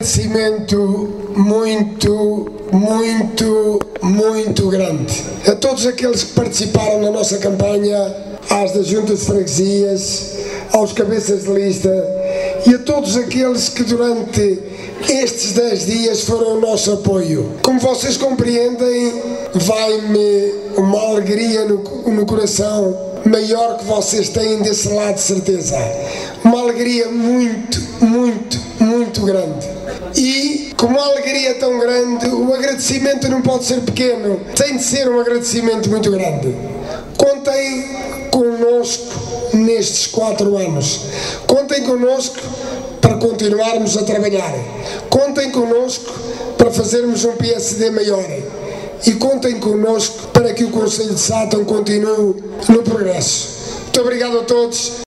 Agradecimento muito grande a todos aqueles que participaram na nossa campanha, às das juntas de freguesias, aos cabeças de lista e a todos aqueles que durante estes 10 dias foram o nosso apoio. Como vocês compreendem, vai-me uma alegria no coração maior que vocês têm desse lado, de certeza. Uma alegria muito grande. E com uma alegria tão grande, o agradecimento não pode ser pequeno, tem de ser um agradecimento muito grande. Contem connosco nestes 4 anos. Contem connosco para continuarmos a trabalhar. Contem connosco para fazermos um PSD maior. E contem connosco para que o Conselho de Sátão continue no progresso. Muito obrigado a todos.